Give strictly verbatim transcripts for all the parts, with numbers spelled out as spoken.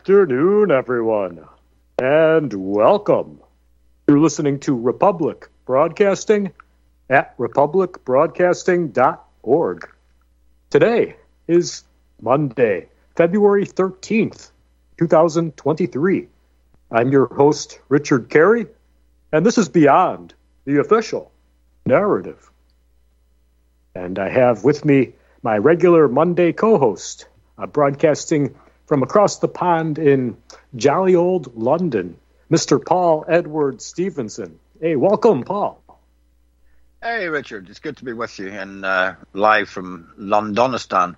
afternoon, everyone, and welcome. You're listening to Republic Broadcasting at republic broadcasting dot org. Today is Monday, February thirteenth, twenty twenty-three. I'm your host, Richard Carey, and this is Beyond the Official Narrative. And I have with me my regular Monday co-host, uh, broadcasting from across the pond in jolly old London, Mister Paul Edward Stevenson. Hey, welcome, Paul. Hey, Richard. It's good to be with you and uh, live from Londonistan.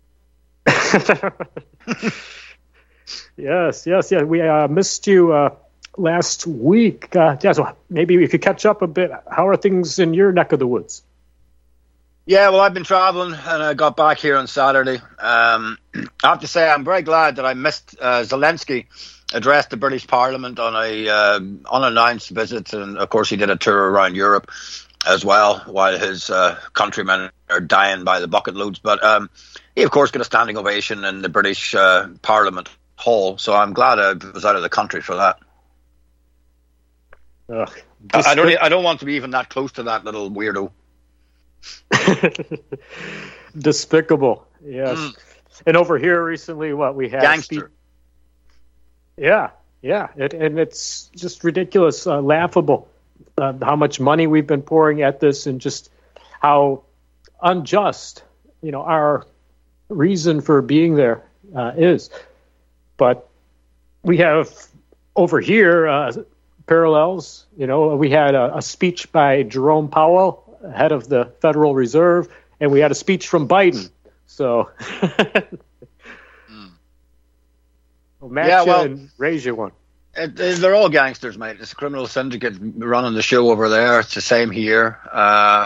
yes, yes, yeah. We uh, missed you uh, last week. Uh, yeah, so maybe we could catch up a bit. How are things in your neck of the woods? Yeah, well, I've been traveling and I got back here on Saturday. Um, I have to say I'm very glad that I missed uh, Zelensky address the British Parliament on a uh, unannounced visit, and of course he did a tour around Europe as well while his uh, countrymen are dying by the bucket loads. But um, he, of course, got a standing ovation in the British uh, Parliament Hall, so I'm glad I was out of the country for that. Ugh, I, I don't. I don't want to be even that close to that little weirdo. Despicable, yes. Mm. And over here recently, what we had gangster. Spe- yeah, yeah, it, and it's just ridiculous, uh, laughable, uh, how much money we've been pouring at this, and just how unjust, you know, our reason for being there uh, is. But we have over here uh, parallels. You know, we had a, a speech by Jerome Powell, head of the Federal Reserve, and we had a speech from Biden. So, mm. well, match yeah, well, and raise you one. It, it, they're all gangsters, mate. It's a criminal syndicate running the show over there. It's the same here. Uh,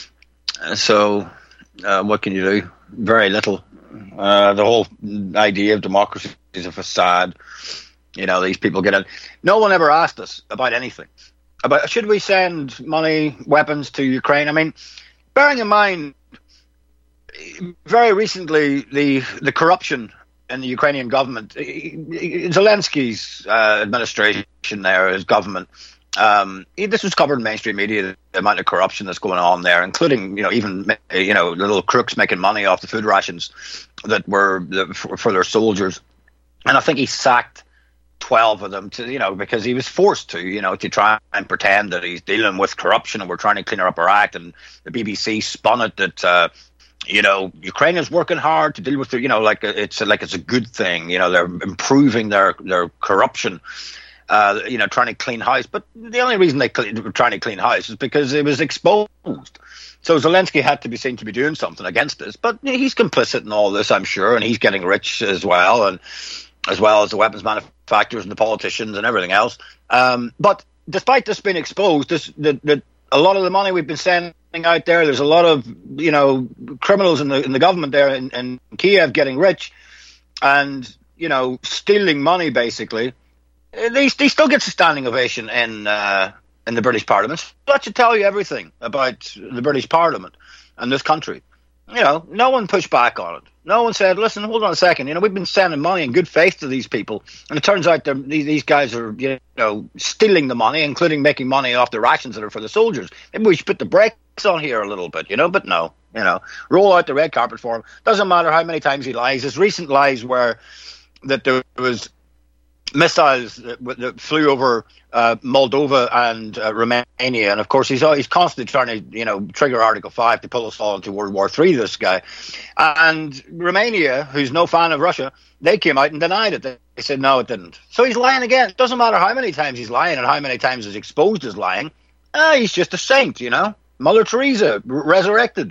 so, uh, what can you do? Very little. Uh, the whole idea of democracy is a facade. You know, these people get in. No one ever asked us about anything. About should we send money, weapons to Ukraine? I mean, bearing in mind, very recently the the corruption in the Ukrainian government, Zelensky's uh, administration there, his government, um, this was covered in mainstream media. The amount of corruption that's going on there, including you know even you know little crooks making money off the food rations that were the, for, for their soldiers, and I think he sacked twelve of them to, you know, because he was forced to, you know, to try and pretend that he's dealing with corruption and we're trying to clean up our act. And the B B C spun it that, uh, you know, Ukraine is working hard to deal with the, you know, like it's like it's a good thing. You know, they're improving their, their corruption, uh, you know, trying to clean house. But the only reason they clean, were trying to clean house is because it was exposed. So Zelensky had to be seen to be doing something against this. But he's complicit in all this, I'm sure, and he's getting rich as well. And as well as the weapons manufacturers and the politicians and everything else. Um, but despite this being exposed, this, the, the, a lot of the money we've been sending out there, there's a lot of, you know, criminals in the in the government there in, in Kiev getting rich and, you know, stealing money, basically. They, they still get a standing ovation in, uh, in the British Parliament. So that should tell you everything about the British Parliament and this country. You know, no one pushed back on it. No one said, listen, hold on a second. You know, we've been sending money in good faith to these people. And it turns out these, these guys are, you know, stealing the money, including making money off the rations that are for the soldiers. Maybe we should put the brakes on here a little bit, you know, but no, you know, roll out the red carpet for him. Doesn't matter how many times he lies. His recent lies were that there was missiles that, that flew over uh, Moldova and uh, Romania, and of course he's he's constantly trying to you know trigger Article Five to pull us all into World War Three. This guy, and Romania, who's no fan of Russia, they came out and denied it. They said no, it didn't. So he's lying again. It doesn't matter how many times he's lying and how many times he's exposed as lying. Ah, he's just a saint, you know, Mother Teresa r- resurrected.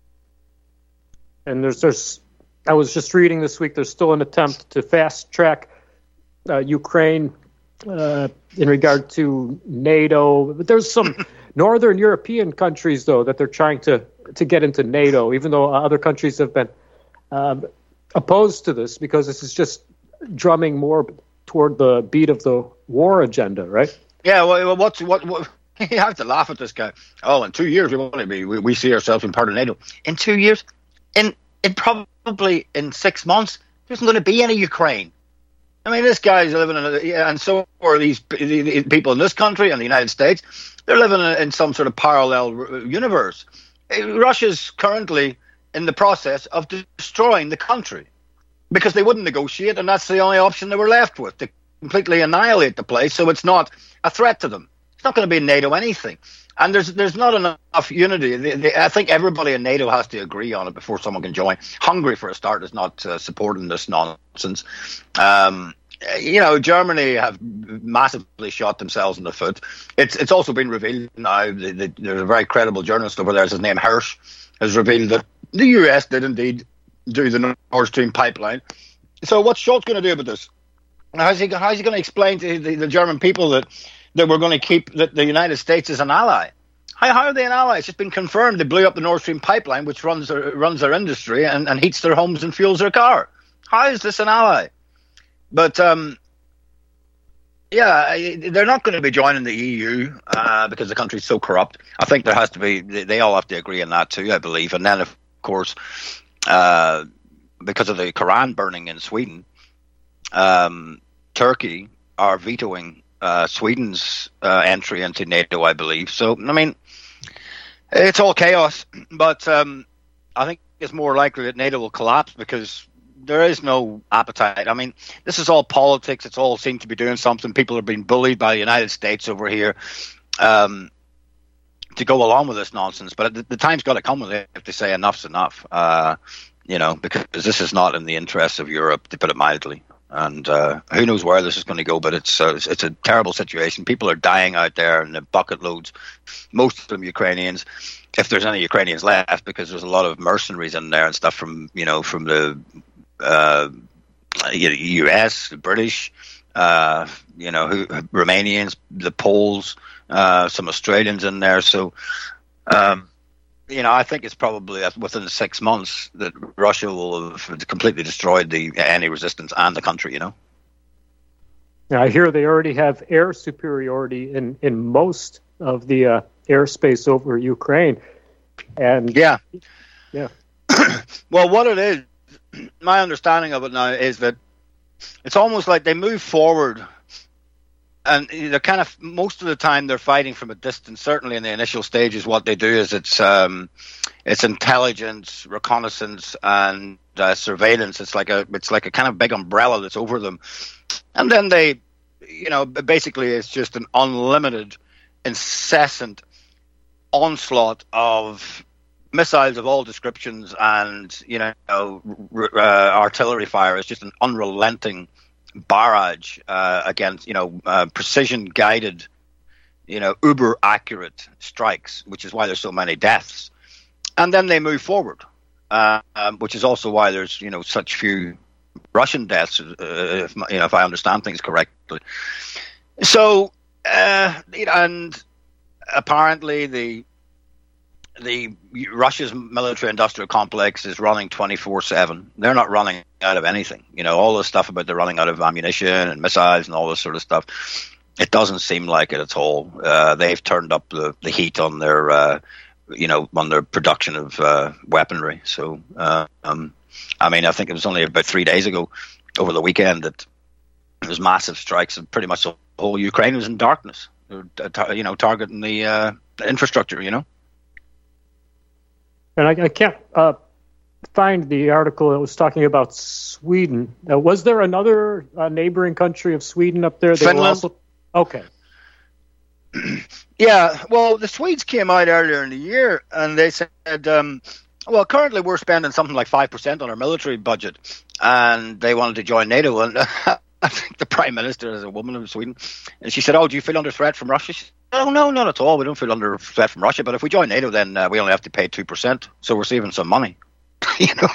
And there's there's I was just reading this week. There's still an attempt to fast track Uh, Ukraine uh, in regard to NATO. But there's some northern European countries, though, that they're trying to, to get into NATO, even though other countries have been um, opposed to this because this is just drumming more toward the beat of the war agenda, right? Yeah, well, what's what, what you have to laugh at this guy. Oh, in two years we want to be. We, we see ourselves in part of NATO. In two years, in in probably in six months, there isn't going to be any Ukraine. I mean, this guy's living in, a, yeah, and so are these people in this country and the United States. They're living in some sort of parallel universe. Russia's currently in the process of destroying the country because they wouldn't negotiate, and that's the only option they were left with, to completely annihilate the place. So it's not a threat to them. It's not going to be NATO anything. And there's there's not enough unity. They, they, I think everybody in NATO has to agree on it before someone can join. Hungary, for a start, is not uh, supporting this nonsense. Um, you know, Germany have massively shot themselves in the foot. It's it's also been revealed now. The, the, there's a very credible journalist over there. His name Hirsch has revealed that the U S did indeed do the Nord Stream pipeline. So what's Scholz going to do about this? How's he how's he going to explain to the, the German people that? that we're going to keep the, the United States as an ally? How, how are they an ally? It's just been confirmed they blew up the Nord Stream pipeline, which runs their, runs their industry and, and heats their homes and fuels their car. How is this an ally? But, um, yeah, they're not going to be joining the E U uh, because the country's so corrupt. I think there has to be, they, they all have to agree on that too, I believe. And then, of course, uh, because of the Quran burning in Sweden, um, Turkey are vetoing Uh, Sweden's uh, entry into NATO, I believe. So, I mean, it's all chaos, but um, I think it's more likely that NATO will collapse because there is no appetite. I mean, this is all politics. It's all seemed to be doing something. People are being bullied by the United States over here um, to go along with this nonsense. But the, the time's got to come with it if they say enough's enough, uh, you know, because this is not in the interests of Europe, to put it mildly. And uh, who knows where this is going to go, but it's, uh, it's it's a terrible situation. People are dying out there in the bucket loads, most of them Ukrainians, if there's any Ukrainians left, because there's a lot of mercenaries in there and stuff from, you know, from the uh, U S, the British, uh, you know, who, Romanians, the Poles, uh, some Australians in there. So, um, you know, I think it's probably within six months that Russia will have completely destroyed the any resistance and the country, you know. Yeah, I hear they already have air superiority in, in most of the uh, airspace over Ukraine. And yeah. Yeah. Well, what it is, my understanding of it now is that it's almost like they move forward. And they're kind of, most of the time they're fighting from a distance. Certainly in the initial stages, what they do is it's um, it's intelligence, reconnaissance, and uh, surveillance. It's like a it's like a kind of big umbrella that's over them. And then they, you know, basically it's just an unlimited, incessant onslaught of missiles of all descriptions and, you know, uh, artillery fire. It's just an unrelenting barrage uh, against, you know, uh, precision guided, you know, uber accurate strikes, which is why there's so many deaths. And then they move forward, uh, um, which is also why there's, you know, such few Russian deaths, uh, if, you know, if I understand things correctly. So, uh, and apparently the the Russia's military-industrial complex is running twenty-four seven. They're not running out of anything. You know, all this stuff about they're running out of ammunition and missiles and all this sort of stuff, it doesn't seem like it at all. Uh, they've turned up the, the heat on their, uh, you know, on their production of uh, weaponry. So, uh, um, I mean, I think it was only about three days ago, over the weekend, that there was massive strikes and pretty much the whole Ukraine was in darkness. They were, you know, targeting the uh, infrastructure, you know. And I, I can't uh, find the article that was talking about Sweden. Uh, was there another uh, neighboring country of Sweden up there? They Finland. Also... Okay. Yeah, well, the Swedes came out earlier in the year and they said, um, well, currently we're spending something like five percent on our military budget, and they wanted to join NATO. And I think the Prime Minister is a woman of Sweden, and she said, oh, do you feel under threat from Russia? She said, oh, no, not at all. We don't feel under threat from Russia, but if we join NATO, then uh, we only have to pay two percent, so we're saving some money. you know?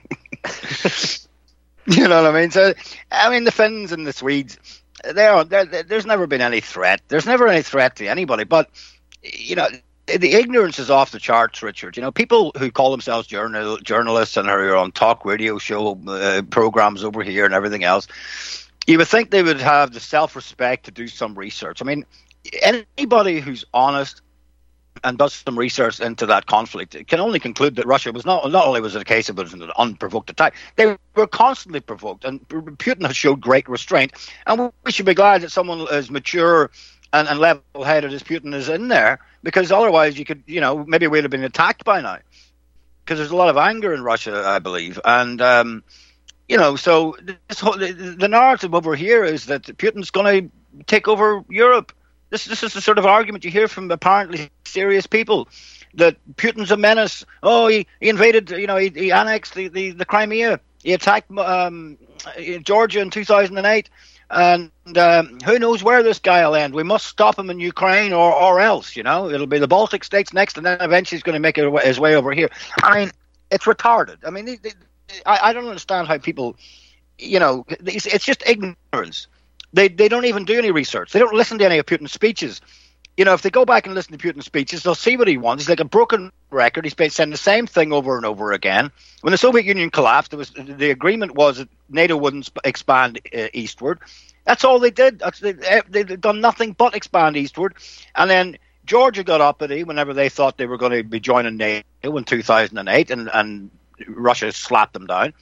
You know what I mean? So, I mean, the Finns and the Swedes, they are, there's never been any threat. There's never any threat to anybody, but, you know, the ignorance is off the charts, Richard. You know, people who call themselves journal, journalists and are on talk radio show uh, programs over here and everything else, you would think they would have the self-respect to do some research. I mean, anybody who's honest and does some research into that conflict, it can only conclude that Russia was not not only was it a case of it was an unprovoked attack, they were constantly provoked, and Putin has showed great restraint. And we should be glad that someone as mature and, and level-headed as Putin is in there, because otherwise you could, you know, maybe we'd have been attacked by now. Because there's a lot of anger in Russia, I believe, and um, you know, so this whole, the, the narrative over here is that Putin's going to take over Europe. This, this is the sort of argument you hear from apparently serious people, that Putin's a menace. Oh, he, he invaded, you know, he, he annexed the, the, the Crimea. He attacked um, Georgia in two thousand eight. And um, who knows where this guy will end. We must stop him in Ukraine or, or else, you know. It'll be the Baltic states next, and then eventually he's going to make it his way over here. I mean, it's retarded. I mean, they, they, I, I don't understand how people, you know, it's, it's just ignorance. They they don't even do any research. They don't listen to any of Putin's speeches. You know, if they go back and listen to Putin's speeches, they'll see what he wants. He's like a broken record. He's been saying the same thing over and over again. When the Soviet Union collapsed, it was the agreement was that NATO wouldn't expand uh, eastward. That's all they did. That's, they, they've done nothing but expand eastward. And then Georgia got uppity whenever they thought they were going to be joining NATO in two thousand eight, and, and Russia slapped them down.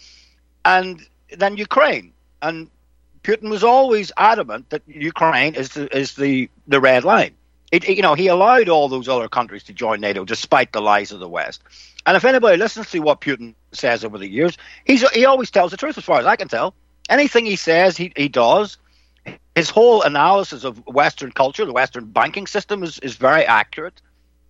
And then Ukraine. And Putin was always adamant that Ukraine is the, is the, the red line. It, you know, he allowed all those other countries to join NATO despite the lies of the West. And if anybody listens to what Putin says over the years, he's he always tells the truth as far as I can tell. Anything he says, he, he does. His whole analysis of Western culture, the Western banking system, is, is very accurate.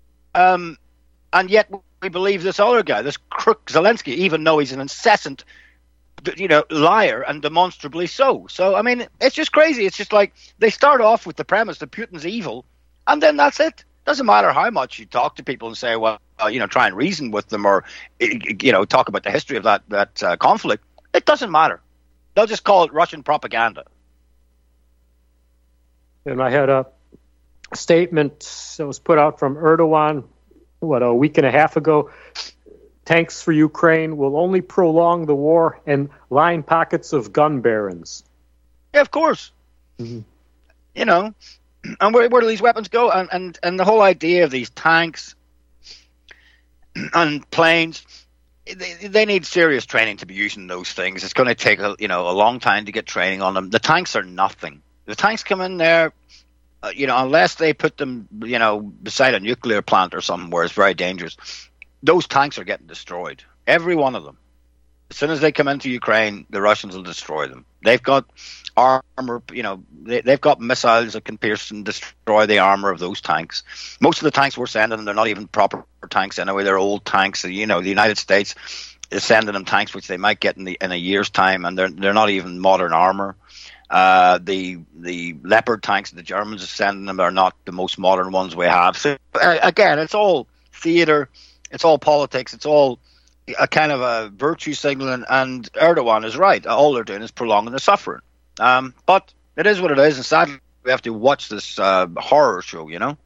Um, and yet we believe this other guy, this crook Zelensky, even though he's an incessant, you know, liar, and demonstrably so. So, I mean, it's just crazy. It's just like they start off with the premise that Putin's evil, and then that's it. Doesn't matter how much you talk to people and say, well, uh, you know, try and reason with them, or, you know, talk about the history of that, that uh, conflict. It doesn't matter. They'll just call it Russian propaganda. And I had a statement that was put out from Erdogan, what, a week and a half ago. Tanks for Ukraine will only prolong the war and line pockets of gun barons. Yeah, of course. Mm-hmm. You know, and where, where do these weapons go? And, and and the whole idea of these tanks and planes, they, they need serious training to be using those things. It's going to take a, you know, a long time to get training on them. The tanks are nothing. The tanks come in there, uh, you know, unless they put them, you know, beside a nuclear plant or something where it's very dangerous. Those tanks are getting destroyed. Every one of them. As soon as they come into Ukraine, the Russians will destroy them. They've got armor, you know, they, they've got missiles that can pierce and destroy the armor of those tanks. Most of the tanks we're sending them, they're not even proper tanks anyway. They're old tanks. You know, the United States is sending them tanks which they might get in the in a year's time, and they're they're not even modern armor. Uh, the the Leopard tanks the Germans are sending them are not the most modern ones we have. So uh, again, it's all theater. It's all politics. It's all a kind of a virtue signaling, and Erdogan is right. All they're doing is prolonging the suffering. Um, but it is what it is, and sadly, we have to watch this uh, horror show, you know?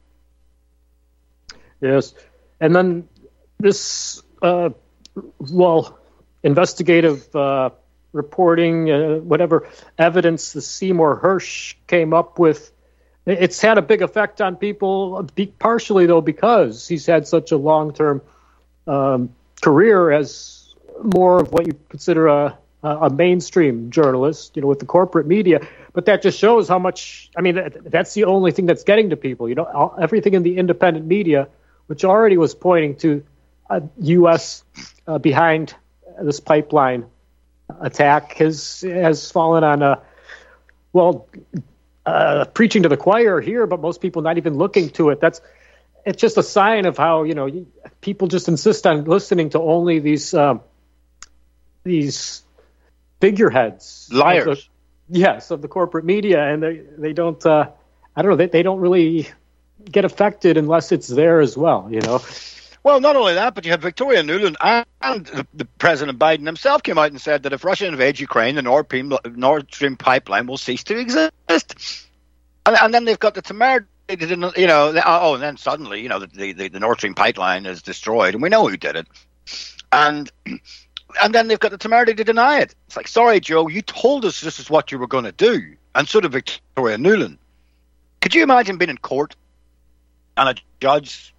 Yes. And then this, uh, well, investigative uh, reporting, uh, whatever evidence the Seymour Hersh came up with, it's had a big effect on people, partially, though, because he's had such a long-term Um, career as more of what you consider a, a mainstream journalist, you know, with the corporate media. But that just shows how much, I mean, that, that's the only thing that's getting to people. You know, all, everything in the independent media, which already was pointing to a U S uh, behind this pipeline attack, has, has fallen on a, well, uh, preaching to the choir here, but most people not even looking to it. That's, it's just a sign of how, you know, people just insist on listening to only these um, these figureheads, liars. Of the, yes, of the corporate media, and they they don't. Uh, I don't know. They they don't really get affected unless it's there as well. You know. Well, not only that, but you had Victoria Nuland and, and the, the President Biden himself came out and said that if Russia invades Ukraine, the Nord Stream, Nord Stream pipeline will cease to exist. And, and then they've got the temerity. They didn't, you know. They, oh, and then suddenly, you know, the, the the Nord Stream pipeline is destroyed, and we know who did it. And and then they've got the temerity to deny it. It's like, sorry, Joe, you told us this is what you were going to do, and so did Victoria Nuland. Could you imagine being in court and a judge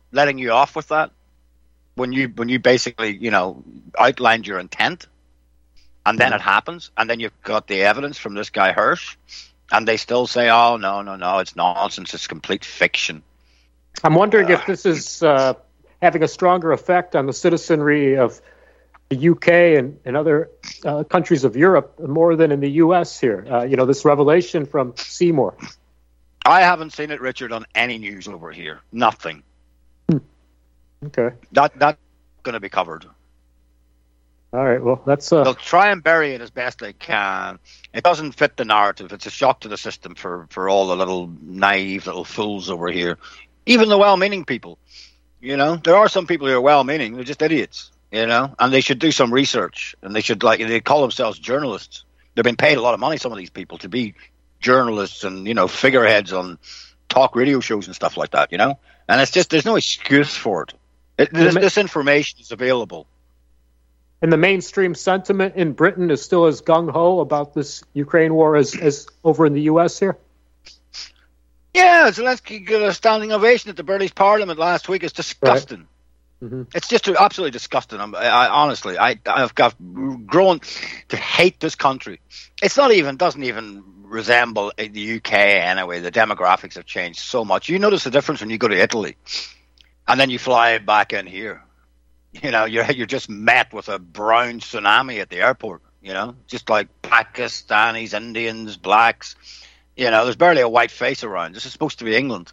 letting you off with that when you when you basically, you know, outlined your intent, and then it happens, and then you've got the evidence from this guy Hirsch, and they still say, oh, no, no, no, it's nonsense, it's complete fiction. I'm wondering uh, if this is uh, having a stronger effect on the citizenry of the U K and, and other uh, countries of Europe more than in the U S here. Uh, you know, this revelation from Seymour. I haven't seen it, Richard, on any news over here. Nothing. Hmm. Okay. That that's going to be covered. All right. Well, that's. Uh... They'll try and bury it as best they can. It doesn't fit the narrative. It's a shock to the system for, for all the little naive little fools over here. Even the well-meaning people. You know, there are some people who are well-meaning. They're just idiots. You know, and they should do some research. And they should, like, they call themselves journalists. They've been paid a lot of money, some of these people, to be journalists and, you know, figureheads on talk radio shows and stuff like that, you know? And it's just, there's no excuse for it. it this, this information is available. And the mainstream sentiment in Britain is still as gung-ho about this Ukraine war as, as over in the U S here? Yeah, Zelensky got a standing ovation at the British Parliament last week. It's disgusting. Right. Mm-hmm. It's just absolutely disgusting. I, I honestly, I, I've got grown to hate this country. It's not even, doesn't even resemble the U K anyway. The demographics have changed so much. You notice the difference when you go to Italy, and then you fly back in here. You know, you're you're just met with a brown tsunami at the airport. You know, just like Pakistanis, Indians, blacks. You know, there's barely a white face around. This is supposed to be England.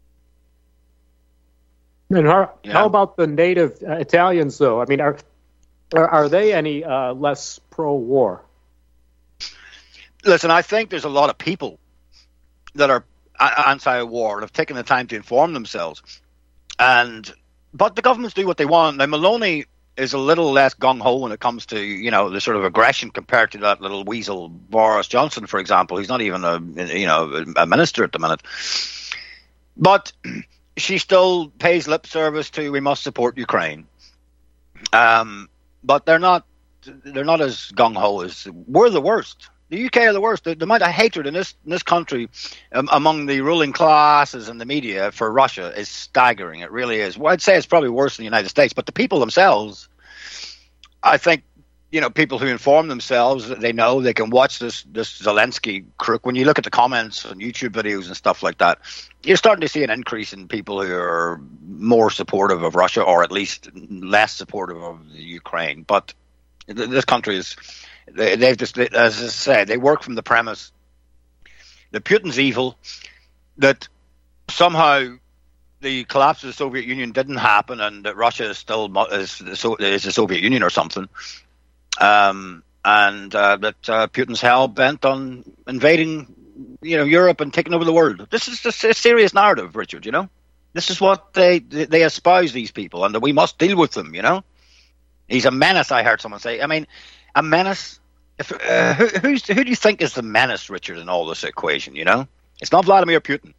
And how, yeah. how about the native uh, Italians, though? I mean, are are, are they any uh, less pro-war? Listen, I think there's a lot of people that are anti-war and have taken the time to inform themselves. And but the governments do what they want. Now, Maloney is a little less gung-ho when it comes to, you know, the sort of aggression compared to that little weasel Boris Johnson, for example. He's not even a, you know, a minister at the minute. But she still pays lip service to, we must support Ukraine. Um, but they're not they're not as gung-ho as, we're the worst. The U K are the worst. The, the amount of hatred in this in this country um, among the ruling classes and the media for Russia is staggering. It really is. Well, I'd say it's probably worse than the United States. But the people themselves, I think, you know, people who inform themselves, they know they can watch this this Zelensky crook. When you look at the comments on YouTube videos and stuff like that, you're starting to see an increase in people who are more supportive of Russia, or at least less supportive of the Ukraine. But this country is, they, they've just, as I said, they work from the premise that Putin's evil, that somehow the collapse of the Soviet Union didn't happen, and that Russia is still is, is the Soviet Union or something. Um, and uh, that uh, Putin's hell bent on invading, you know, Europe and taking over the world. This is just a serious narrative, Richard. You know, this is what they they espouse, these people, and that we must deal with them. You know, he's a menace. I heard someone say. I mean, a menace. If uh, who who's, who do you think is the menace, Richard, in all this equation? You know, it's not Vladimir Putin.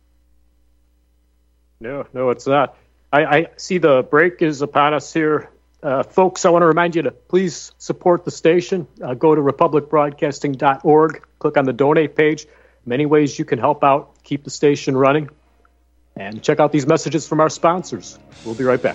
No, no, it's not. I, I see the break is upon us here. Uh, folks, I want to remind you to please support the station. Uh, go to republic broadcasting dot org. Click on the donate page. Many ways you can help out, keep the station running. And check out these messages from our sponsors. We'll be right back.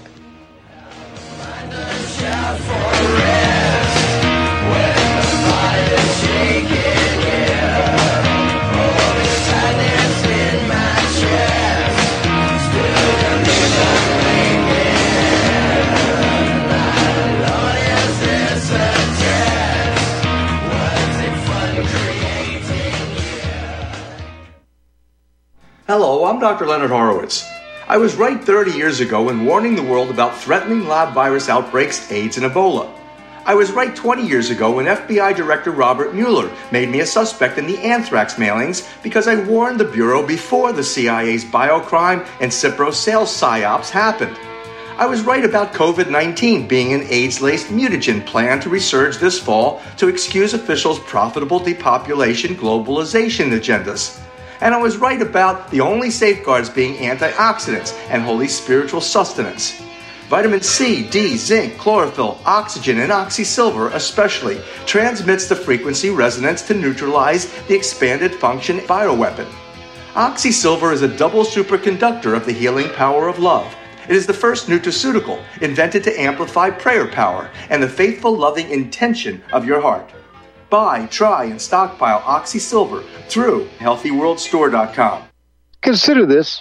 Hello, I'm Doctor Leonard Horowitz. I was right thirty years ago in warning the world about threatening lab virus outbreaks, AIDS, and Ebola. I was right twenty years ago when F B I Director Robert Mueller made me a suspect in the anthrax mailings because I warned the Bureau before the C I A's biocrime and Cipro sales psyops happened. I was right about COVID nineteen being an AIDS-laced mutagen planned to resurge this fall to excuse officials' profitable depopulation globalization agendas. And I was right about the only safeguards being antioxidants and holy spiritual sustenance. Vitamin C, D, zinc, chlorophyll, oxygen, and oxysilver especially transmits the frequency resonance to neutralize the expanded function bioweapon. Oxysilver is a double superconductor of the healing power of love, It is the first nutraceutical invented to amplify prayer power and the faithful, loving intention of your heart. Buy, try, and stockpile Oxy Silver through healthy world store dot com. Consider this.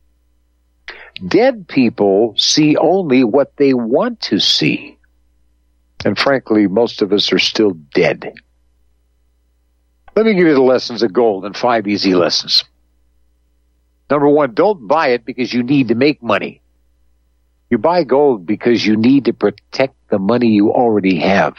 Dead people see only what they want to see. And frankly, most of us are still dead. Let me give you the lessons of gold in five easy lessons. Number one, don't buy it because you need to make money. You buy gold because you need to protect the money you already have.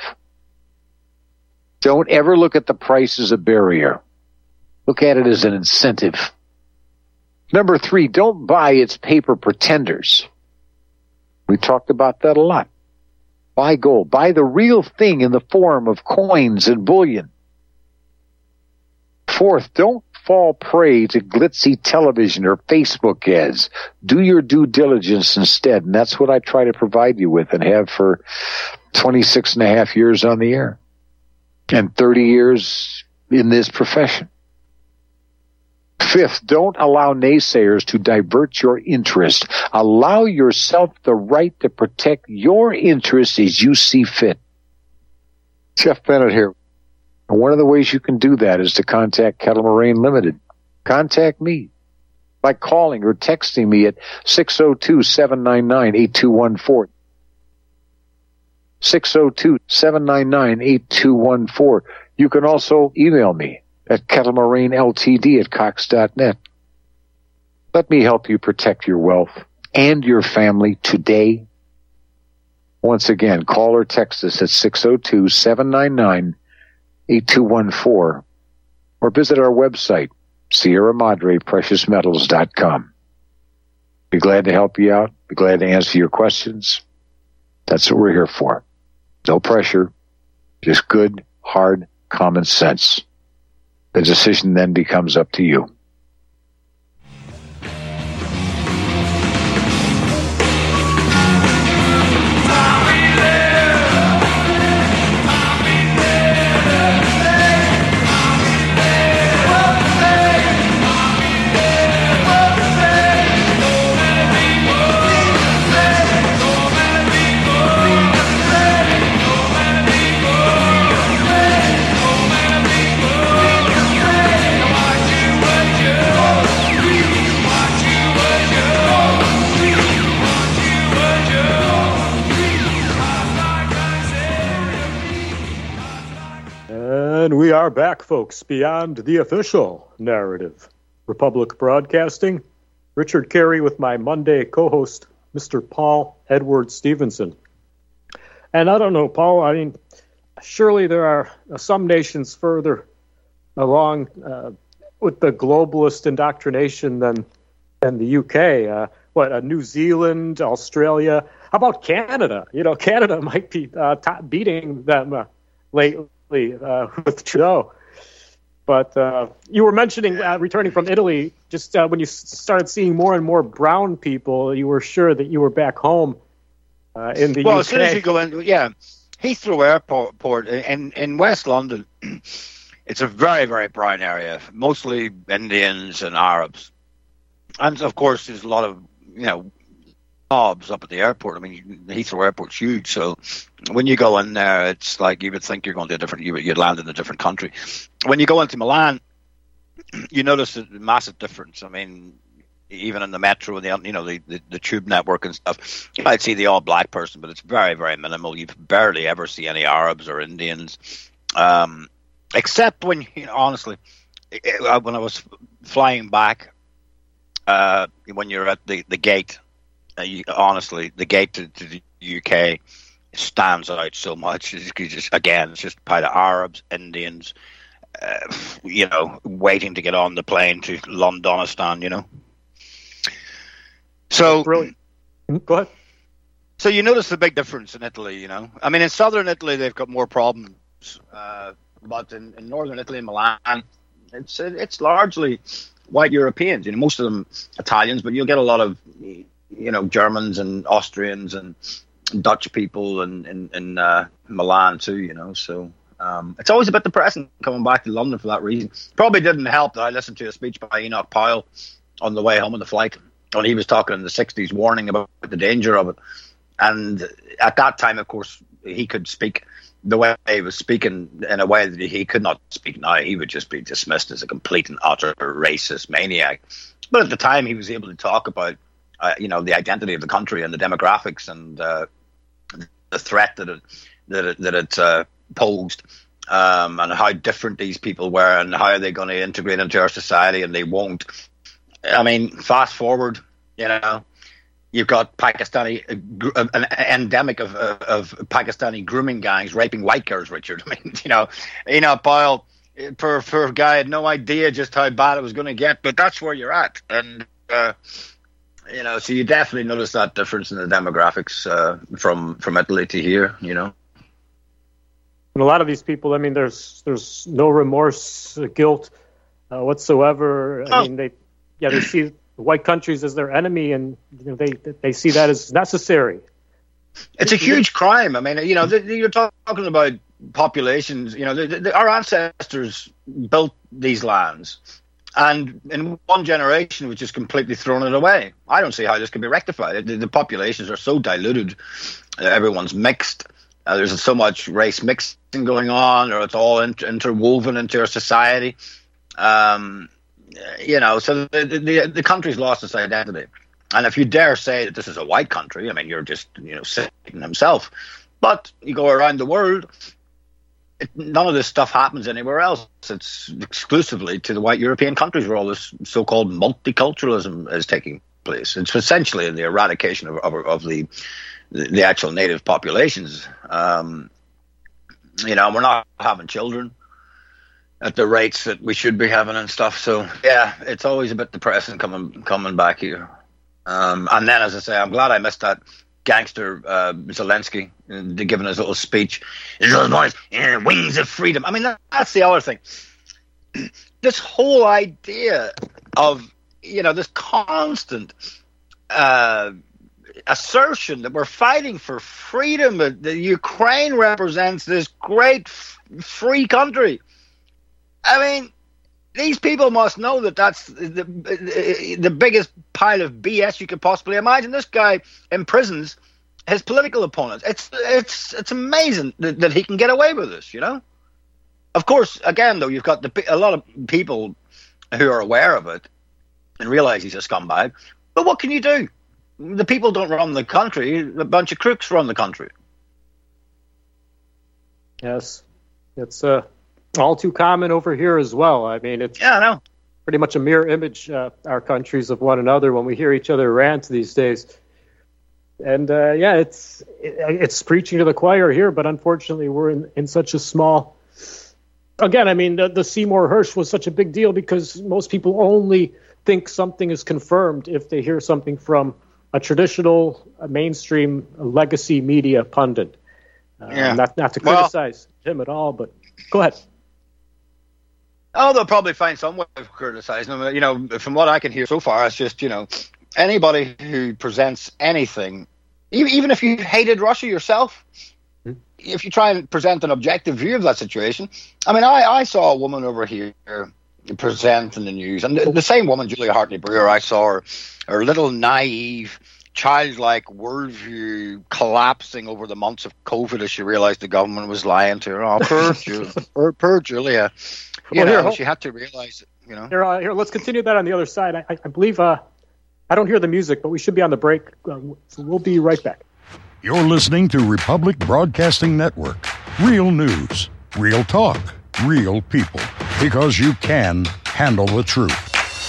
Don't ever look at the price as a barrier. Look at it as an incentive. Number three, don't buy its paper pretenders. We talked about that a lot. Buy gold. Buy the real thing in the form of coins and bullion. Fourth, don't fall prey to glitzy television or Facebook ads. Do your due diligence instead, and that's what I try to provide you with and have for twenty-six and a half years on the air and thirty years in this profession. Fifth, don't allow naysayers to divert your interest. Allow yourself the right to protect your interests as you see fit. Jeff Bennett here. And one of the ways you can do that is to contact Kettle Moraine Limited. Contact me by calling or texting me at six oh two, seven nine nine, eight two one four. six oh two, seven nine nine, eight two one four. You can also email me at Kettle Moraine L T D at cox dot net. Let me help you protect your wealth and your family today. Once again, call or text us at six oh two, seven nine nine, eight two one four or visit our website, Sierra Madre Precious Metals dot com. Be glad to help you out. Be glad to answer your questions. That's what we're here for. No pressure, just good, hard, common sense. The decision then becomes up to you. And we are back, folks, beyond the official narrative. Republic Broadcasting, Richard Carey with my Monday co-host, Mister Paul Edward Stevenson. And I don't know, Paul, I mean, surely there are some nations further along uh, with the globalist indoctrination than, than the U K. Uh, what, uh, New Zealand, Australia? How about Canada? You know, Canada might be uh, top beating them uh, lately. Uh, with Trudeau. But uh, you were mentioning uh, returning from Italy, just uh, when you started seeing more and more brown people, you were sure that you were back home uh, in the well, U K. Well, as soon as you go in, yeah, Heathrow Airport in, in West London, it's a very, very brown area, mostly Indians and Arabs. And, of course, there's a lot of, you know, knobs up at the airport. I mean, the Heathrow Airport's huge, so when you go in there, it's like you would think you're going to a different, you would, you'd land in a different country. When you go into Milan, you notice a massive difference. I mean, even in the metro and the, you know, the, the, the tube network and stuff, you might see the all-black person, but it's very, very minimal. You barely ever see any Arabs or Indians, um, except when, you know, honestly, when I was flying back, uh, when you're at the, the gate, Uh, you, honestly, the gate to, to the U K stands out so much. It's just, again, it's just a pile of Arabs, Indians, uh, you know, waiting to get on the plane to Londonistan, you know. So, brilliant. Go ahead. So you notice the big difference in Italy, you know. I mean, in southern Italy, they've got more problems, uh, but in, in northern Italy and Milan, it's it's largely white Europeans. You know, most of them Italians, but you'll get a lot of, you know, Germans and Austrians and Dutch people in, in, in uh, Milan too, you know. So um, it's always a bit depressing coming back to London for that reason. Probably didn't help that I listened to a speech by Enoch Powell on the way home on the flight. when he was talking in the sixties, warning about the danger of it. And at that time, of course, he could speak the way he was speaking in a way that he could not speak now. He would just be dismissed as a complete and utter racist maniac. But at the time, he was able to talk about, uh, you know, the identity of the country and the demographics and uh, the threat that it that it, that it uh, posed, um, and how different these people were, and how are they going to integrate into our society, and they won't. I mean, fast forward, you know. You've got Pakistani, uh, an endemic of, uh, of Pakistani grooming gangs raping white girls, Richard. I mean, you know, Enoch Boyle, poor, poor guy, had no idea just how bad it was going to get, but that's where you're at. And, uh, you know, so you definitely notice that difference in the demographics uh, from, from Italy to here, you know. And a lot of these people, I mean, there's there's no remorse, uh, guilt uh, whatsoever. I oh. mean, they, yeah, they see white countries as their enemy, and you know, they they see that as necessary. It's a huge crime. I mean, you know, the, the, you're talking about populations. You know, the, the, our ancestors built these lands, and in one generation, we just completely thrown it away. I don't see how this can be rectified. The, the populations are so diluted. Uh, everyone's mixed. Uh, there's so much race mixing going on, or it's all inter- interwoven into our society. Um, You know, so the, the the country's lost its identity, and if you dare say that this is a white country, I mean, you're just, you know, Satan himself. But you go around the world, it, none of this stuff happens anywhere else. It's exclusively to the white European countries where all this so-called multiculturalism is taking place. It's essentially the eradication of of, of the, the the actual native populations. Um, you know, we're not having children at the rates that we should be having and stuff. So yeah, it's always a bit depressing coming coming back here. Um, and then, as I say, I'm glad I missed that gangster uh, Zelensky uh, giving his little speech. Uh, wings of freedom. I mean, that, that's the other thing. This whole idea of, you know, this constant uh, assertion that we're fighting for freedom, that the Ukraine represents this great f- free country. I mean, these people must know that that's the, the biggest pile of B S you could possibly imagine. This guy imprisons his political opponents. It's it's it's amazing that, that he can get away with this, you know? Of course, again, though, you've got the, a lot of people who are aware of it and realize he's a scumbag. But what can you do? The people don't run the country. A bunch of crooks run the country. Yes. It's... uh. all too common over here as well. I mean, it's yeah, I know. pretty much a mirror image, uh, our countries of one another when we hear each other rant these days. And uh, yeah, it's it, it's preaching to the choir here, but unfortunately we're in, in such a small... Again, I mean, the, the Seymour Hersh was such a big deal because most people only think something is confirmed if they hear something from a traditional, a mainstream, a legacy media pundit. Uh, yeah. Not, not to criticize well, him at all, but go ahead. Oh, they'll probably find some way of criticizing them. You know, from what I can hear so far, it's just, you know, anybody who presents anything, even if you hated Russia yourself, hmm. if you try and present an objective view of that situation. I mean, I, I saw a woman over here present in the news, and the, the same woman, Julia Hartley-Brewer, I saw her, her little naive, childlike worldview collapsing over the months of COVID as she realized the government was lying to her. Oh, poor, Julia, poor, poor Julia. You well, know, here, she had to realize it, you know. Here, uh, here, let's continue that on the other side. I, I believe, uh, I don't hear the music, but we should be on the break, uh, so we'll be right back. You're listening to Republic Broadcasting Network. Real news, real talk, real people. Because you can handle the truth.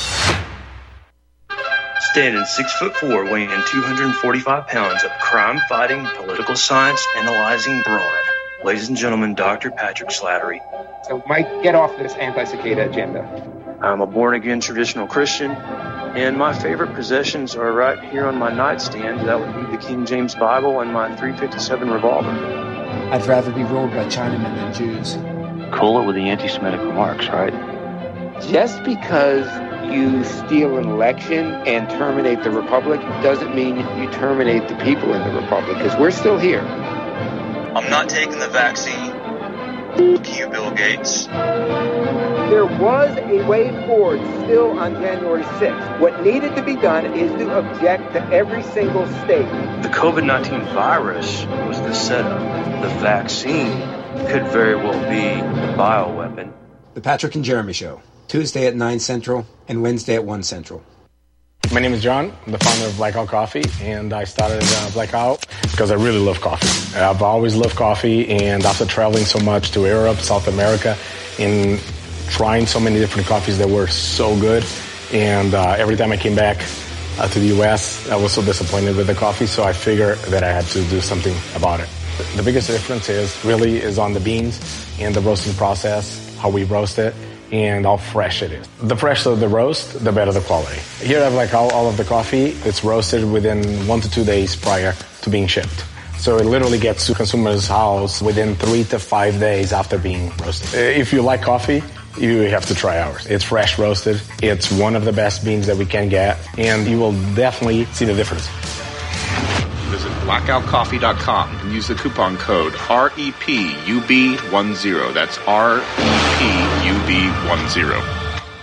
Standing six foot four, weighing two hundred forty-five pounds of crime-fighting, political science analyzing brawn. Ladies and gentlemen, Doctor Patrick Slattery. So, Mike, get off this anti-cicada agenda. I'm a born-again traditional Christian, and my favorite possessions are right here on my nightstand. That would be the King James Bible and my three fifty-seven revolver. I'd rather be ruled by Chinamen than Jews. Cool it with the anti-Semitic remarks, right? Just because you steal an election and terminate the Republic doesn't mean you terminate the people in the Republic, because we're still here. I'm not taking the vaccine. To you, Bill Gates. There was a way forward still on January sixth. What needed to be done is to object to every single state. The COVID nineteen virus was the setup. The vaccine could very well be the bioweapon. The Patrick and Jeremy Show, Tuesday at nine Central and Wednesday at one Central. My name is John. I'm the founder of Blackout Coffee, and I started uh, Blackout because I really love coffee. I've always loved coffee, and after traveling so much to Europe, South America, and trying so many different coffees that were so good, and uh, every time I came back uh, to the U S, I was so disappointed with the coffee, so I figured that I had to do something about it. The biggest difference is really is on the beans and the roasting process, how we roast it, and how fresh it is. The fresher the roast, the better the quality. Here I have like all, all of the coffee. It's roasted within one to two days prior to being shipped. So it literally gets to consumers' house within three to five days after being roasted. If you like coffee, you have to try ours. It's fresh roasted. It's one of the best beans that we can get, and you will definitely see the difference. Visit blackout coffee dot com and use the coupon code R E P U B ten. That's R E P U B ten.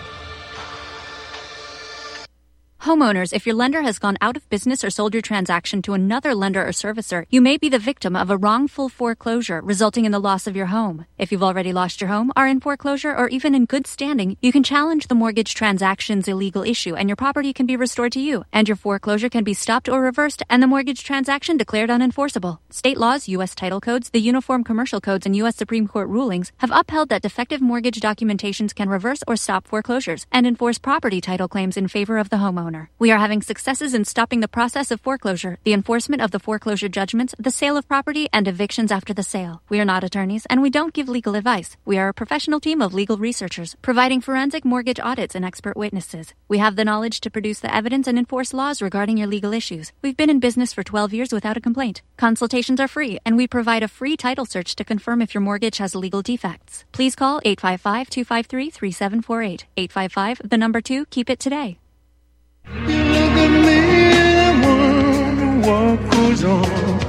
Homeowners, if your lender has gone out of business or sold your transaction to another lender or servicer, you may be the victim of a wrongful foreclosure resulting in the loss of your home. If you've already lost your home, are in foreclosure, or even in good standing, you can challenge the mortgage transaction's illegal issue and your property can be restored to you, and your foreclosure can be stopped or reversed and the mortgage transaction declared unenforceable. State laws, U S title codes, the Uniform Commercial Codes, and U S Supreme Court rulings have upheld that defective mortgage documentations can reverse or stop foreclosures and enforce property title claims in favor of the homeowner. We are having successes in stopping the process of foreclosure, the enforcement of the foreclosure judgments, the sale of property, and evictions after the sale. We are not attorneys, and we don't give legal advice. We are a professional team of legal researchers, providing forensic mortgage audits and expert witnesses. We have the knowledge to produce the evidence and enforce laws regarding your legal issues. We've been in business for twelve years without a complaint. Consultations are free, and we provide a free title search to confirm if your mortgage has legal defects. Please call eight five five, two five three, three seven four eight. eight five five, the number two, keep it today. You look at me and I wonder what goes on.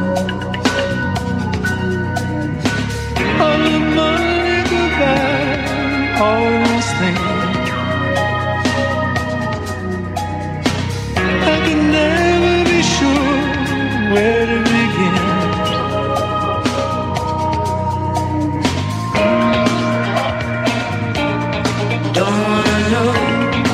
All the money goodbye, all those things. I can never be sure where to begin. Don't wanna know.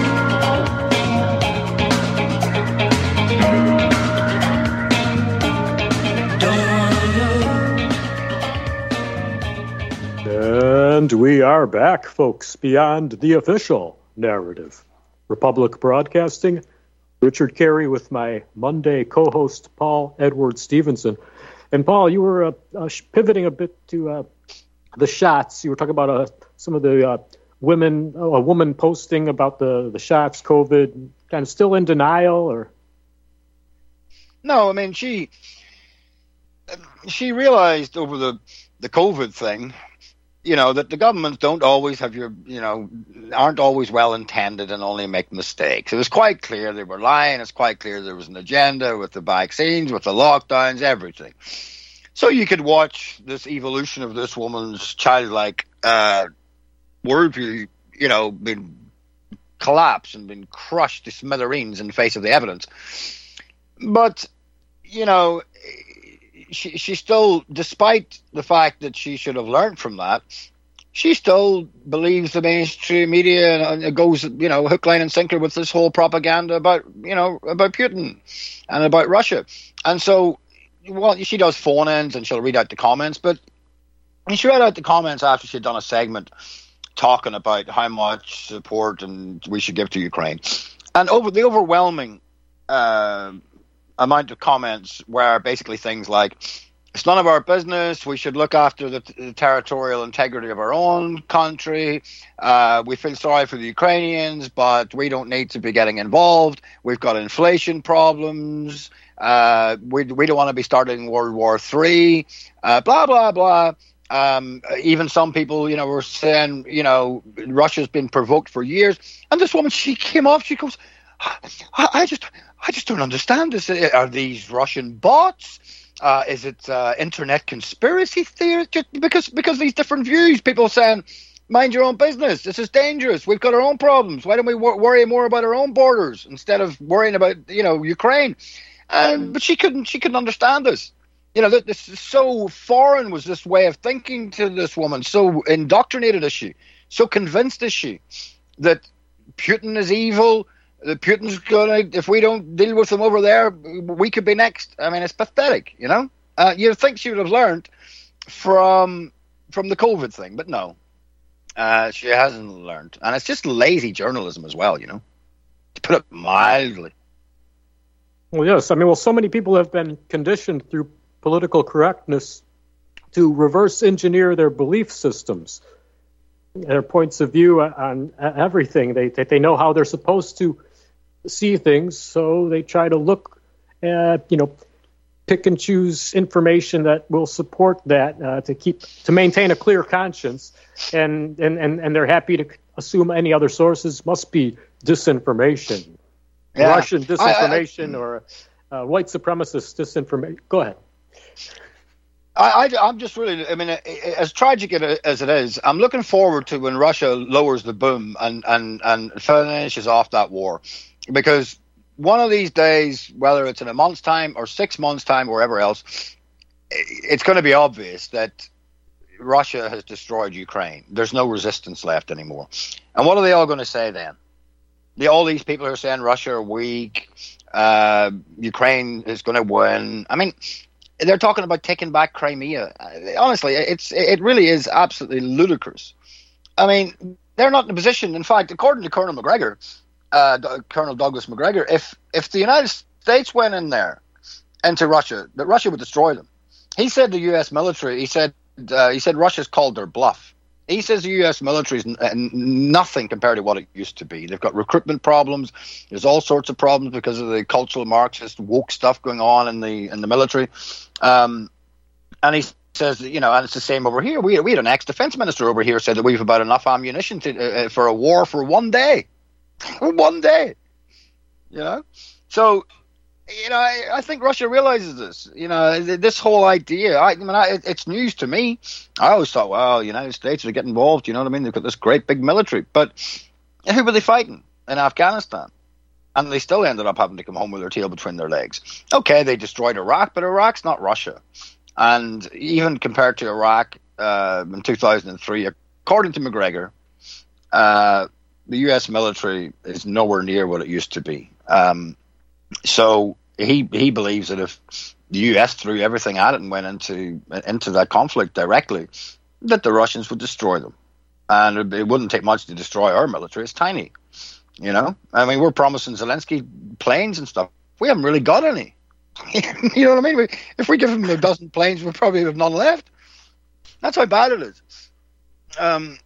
And we are back, folks, beyond the official narrative. Republic Broadcasting, Richard Carey with my Monday co-host, Paul Edward Stevenson. And Paul, you were uh, uh, pivoting a bit to uh, the shots. You were talking about uh, some of the uh, women, uh, a woman posting about the, the shots, COVID, kind of still in denial, or? No, I mean, she she realized over the, the COVID thing, you know, that the governments don't always have your, you know, aren't always well intended and only make mistakes. It was quite clear they were lying. It's quite clear there was an agenda with the vaccines, with the lockdowns, everything. So you could watch this evolution of this woman's childlike uh, worldview, you know, been collapsed and been crushed to smithereens in the face of the evidence. But, you know, She, she still, despite the fact that she should have learned from that, she still believes the mainstream media and goes, you know, hook, line, and sinker with this whole propaganda about, you know, about Putin and about Russia. And so, well, she does phone-ins and she'll read out the comments, but she read out the comments after she'd done a segment talking about how much support and we should give to Ukraine. And over the overwhelming uh amount of comments were basically things like, it's none of our business, we should look after the, the territorial integrity of our own country, uh, we feel sorry for the Ukrainians, but we don't need to be getting involved, we've got inflation problems, uh, we, we don't want to be starting World War Three, uh, blah, blah, blah. Um, even some people, you know, were saying, you know, Russia's been provoked for years. And this woman, she came off, she goes, I, I just... I just don't understand this. Are these Russian bots? Uh, is it uh, internet conspiracy theory? Just because because these different views, people saying, mind your own business. This is dangerous. We've got our own problems. Why don't we wor- worry more about our own borders instead of worrying about, you know, Ukraine? Um, but she couldn't. She couldn't understand this. You know, this is so foreign was this way of thinking to this woman. So indoctrinated is she? So convinced is she that Putin is evil? That Putin's gonna, if we don't deal with him over there, we could be next. I mean, it's pathetic. You know, uh, you'd think she would have learned from from the COVID thing, but no. Uh, she hasn't learned. And it's just lazy journalism as well, you know, to put it mildly. Well, yes. I mean, well, so many people have been conditioned through political correctness to reverse engineer their belief systems, their points of view on everything. They, they, they know how they're supposed to see things, so they try to look at, you know, pick and choose information that will support that uh, to keep to maintain a clear conscience, and, and, and, and they're happy to assume any other sources must be disinformation, yeah. Russian disinformation I, I, or uh, white supremacist disinformation. Go ahead. I, I, I'm just really, I mean, as tragic as it is, I'm looking forward to when Russia lowers the boom and, and, and finishes off that war, because one of these days, whether it's in a month's time or six months' time or wherever else, it's going to be obvious that Russia has destroyed Ukraine. There's no resistance left anymore. And what are they all going to say then? The, all these people who are saying Russia are weak, uh, Ukraine is going to win. I mean, they're talking about taking back Crimea. Honestly, it's it really is absolutely ludicrous. I mean, they're not in a position. In fact, according to Colonel McGregor, uh, Colonel Douglas McGregor, if if the United States went in there into Russia, that Russia would destroy them. He said the U S military. He said uh, he said Russia's called their bluff. He says the U S military is n- nothing compared to what it used to be. They've got recruitment problems. There's all sorts of problems because of the cultural Marxist woke stuff going on in the in the military. Um, and he says, you know, and it's the same over here. We, we had an ex-defense minister over here said that we've about enough ammunition to, uh, for a war for one day. one day. You know? So, you know, I, I think Russia realizes this. You know, this whole idea, I, I mean, I, it's news to me. I always thought, well, the United States would get involved, you know what I mean? They've got this great big military. But who were they fighting in Afghanistan? And they still ended up having to come home with their tail between their legs. Okay, they destroyed Iraq, but Iraq's not Russia. And even compared to Iraq uh, in two thousand three, according to McGregor, uh, the U S military is nowhere near what it used to be. Um, so he he believes that if the U S threw everything at it and went into into that conflict directly, that the Russians would destroy them. And it, it wouldn't take much to destroy our military. It's tiny. You know, I mean, we're promising Zelensky planes and stuff. We haven't really got any. You know what I mean? We, if we give him a dozen planes, we'll probably have none left. That's how bad it is. Um.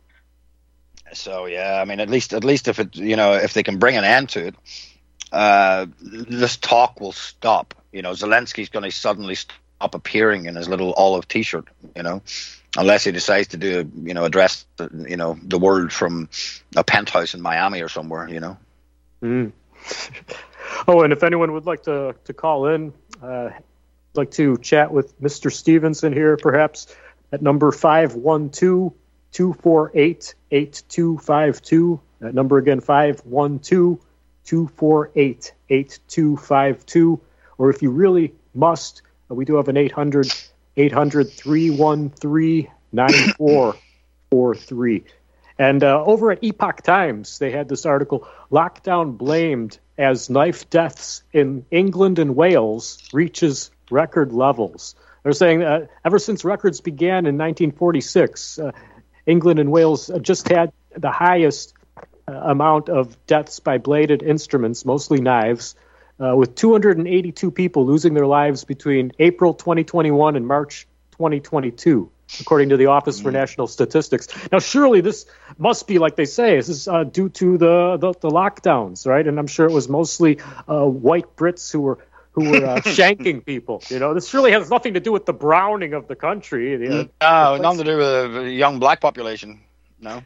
So yeah, I mean, at least at least if it, you know, if they can bring an end to it, uh, this talk will stop. You know, Zelensky's going to suddenly stop appearing in his little olive T-shirt. You know. Unless he decides to do, you know, address, the, you know, the world from a penthouse in Miami or somewhere, you know. Mm. Oh, and if anyone would like to, to call in, uh, like to chat with Mister Stevenson here, perhaps at number five one two, two four eight, eight two five two. That number again, five one two, two four eight, eight two five two. Or if you really must, uh, we do have an eight hundred, eight hundred, three one three, nine four four three. And uh, over at Epoch Times, they had this article, Lockdown Blamed as Knife Deaths in England and Wales Reaches Record Levels. They're saying that ever since records began in nineteen forty-six, uh, England and Wales just had the highest uh, amount of deaths by bladed instruments, mostly knives, Uh, with two hundred eighty-two people losing their lives between April twenty twenty-one and March twenty twenty-two, according to the Office for National Statistics. Now, surely this must be, like they say, this is uh, due to the, the, the lockdowns, right? And I'm sure it was mostly uh, white Brits who were who were uh, shanking people. You know, this really has nothing to do with the browning of the country. You know, no, nothing to do with the young black population. No.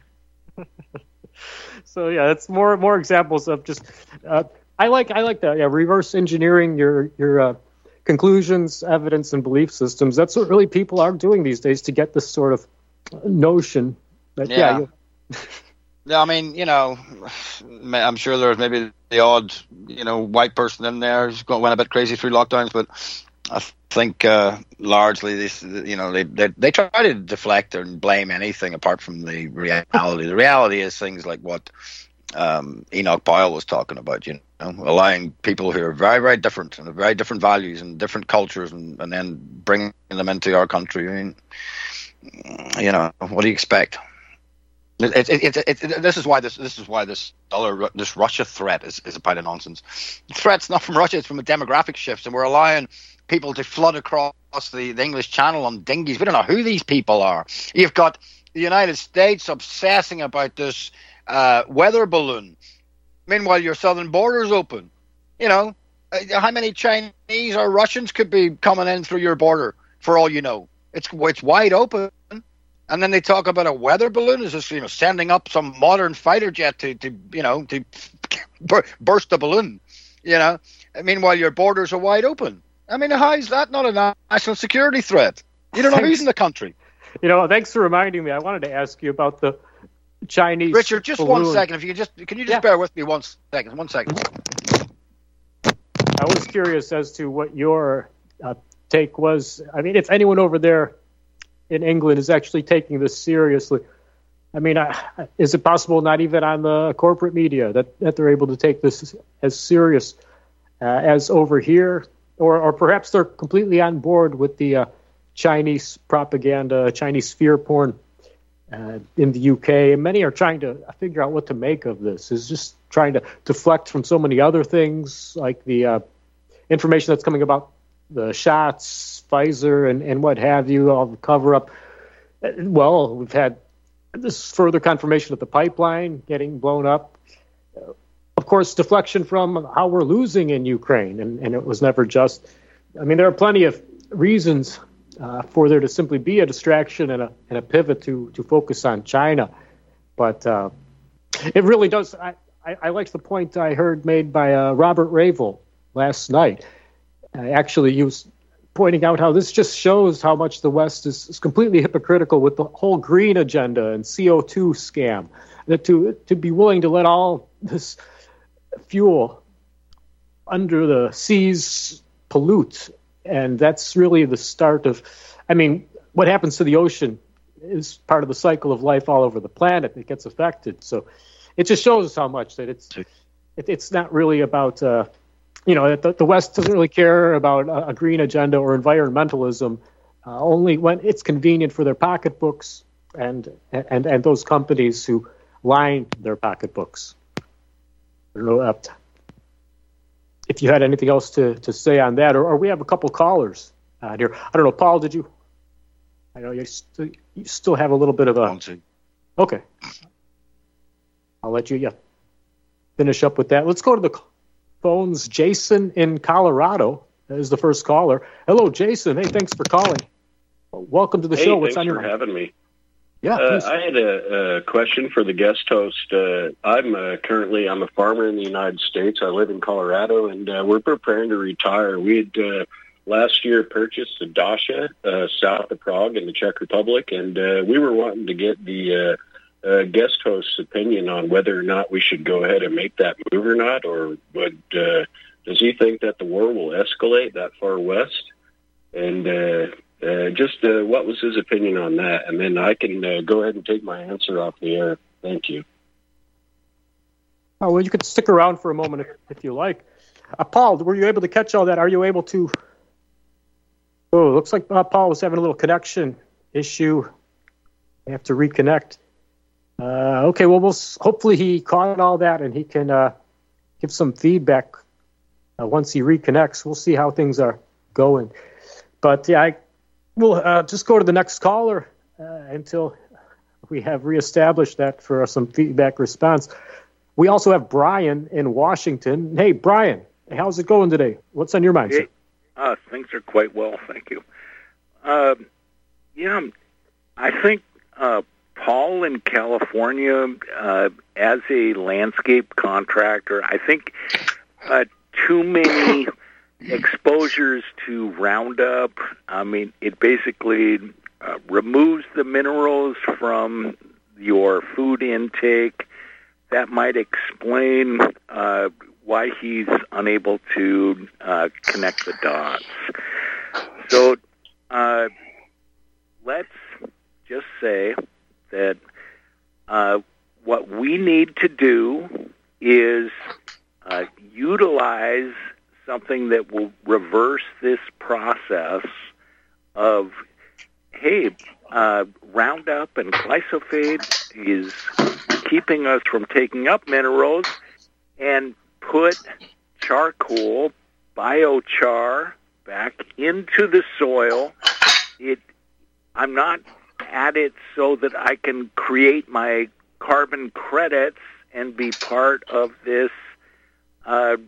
So yeah, it's more more examples of just. Uh, I like I like that. Yeah, reverse engineering your your uh, conclusions, evidence, and belief systems. That's what really people are doing these days to get this sort of notion that, yeah. yeah you, Yeah, I mean, you know, I'm sure there's maybe the odd, you know, white person in there who's went a bit crazy through lockdowns, but I think uh, largely this, you know, they, they they try to deflect and blame anything apart from the reality. The reality is things like what um, Enoch Boyle was talking about, you know, allowing people who are very, very different and have very different values and different cultures, and, and then bringing them into our country. I mean, you know, what do you expect? It, it, it, it, this is why this this is why this dollar this Russia threat is, is a pile of nonsense. The threat's not from Russia; it's from a demographic shift, and we're allowing people to flood across the, the English Channel on dinghies. We don't know who these people are. You've got the United States obsessing about this uh, weather balloon. Meanwhile, your southern border's open. You know, how many Chinese or Russians could be coming in through your border? For all you know, it's it's wide open. And then they talk about a weather balloon is just, you know, sending up some modern fighter jet to, to you know, to burst the balloon, you know. Meanwhile, your borders are wide open. I mean, how is that not a national security threat? You don't know who's in the country. You know, thanks for reminding me. I wanted to ask you about the Chinese Richard, just balloon. one second. If you just, can you just yeah. bear with me one second? One second. I was curious as to what your uh, take was. I mean, if anyone over there in England is actually taking this seriously. I mean, I, is it possible not even on the corporate media that, that they're able to take this as serious uh, as over here? Or, or perhaps they're completely on board with the uh, Chinese propaganda, Chinese fear porn uh, in the U K. And many are trying to figure out what to make of this. Is just trying to deflect from so many other things, like the uh, information that's coming about the shots, Pfizer, and, and what have you, all the cover-up. Well, we've had this further confirmation of the pipeline getting blown up. Of course, deflection from how we're losing in Ukraine, and, and it was never just. I mean, there are plenty of reasons uh, for there to simply be a distraction and a, and a pivot to, to focus on China. But uh, it really does. I, I, I liked the point I heard made by uh, Robert Ravel last night. Uh, actually, he was pointing out how this just shows how much the West is, is completely hypocritical with the whole green agenda and C O two scam. That to to be willing to let all this fuel under the seas pollute, and that's really the start of. I mean, what happens to the ocean is part of the cycle of life all over the planet. It gets affected, so it just shows how much that it's it, it's not really about. Uh, You know, the, the West doesn't really care about a, a green agenda or environmentalism, uh, only when it's convenient for their pocketbooks and and and those companies who line their pocketbooks. I don't know uh, if you had anything else to, to say on that, or, or we have a couple callers uh, here. I don't know, Paul, did you? I know you still, you still have a little bit of a. Okay. I'll let you yeah, finish up with that. Let's go to the phones. Jason in Colorado is the first caller. Hello, Jason. Hey, thanks for calling. Welcome to the hey, show. What's on your mind? Thanks for having me. Yeah, uh, I had a, a question for the guest host. Uh, I'm uh, currently I'm a farmer in the United States. I live in Colorado, and uh, we're preparing to retire. We had uh, last year purchased a Dacia uh, south of Prague in the Czech Republic, and uh, we were wanting to get the uh, uh, guest host's opinion on whether or not we should go ahead and make that move or not, or would uh, does he think that the war will escalate that far west? And uh, uh, just uh, what was his opinion on that? And then I can uh, go ahead and take my answer off the air. Thank you. Oh, well, you could stick around for a moment if, if you like. Uh, Paul, were you able to catch all that? Are you able to? Oh, looks like uh, Paul was having a little connection issue. I have to reconnect. Uh, okay, well, we'll hopefully he caught all that and he can uh, give some feedback uh, once he reconnects. We'll see how things are going. But yeah, I will uh, just go to the next caller uh, until we have reestablished that for some feedback response. We also have Brian in Washington. Hey, Brian, how's it going today? What's on your mind, hey, sir? Uh, things are quite well, thank you. Uh, yeah, I think uh, Paul in California, uh, as a landscape contractor, I think uh, too many exposures to Roundup, I mean, it basically uh, removes the minerals from your food intake. That might explain uh, why he's unable to uh, connect the dots. So uh, let's just say that uh, what we need to do is uh, utilize something that will reverse this process of, hey, uh, Roundup and glyphosate is keeping us from taking up minerals, and put charcoal, biochar, back into the soil. It, I'm not at it so that I can create my carbon credits and be part of this uh,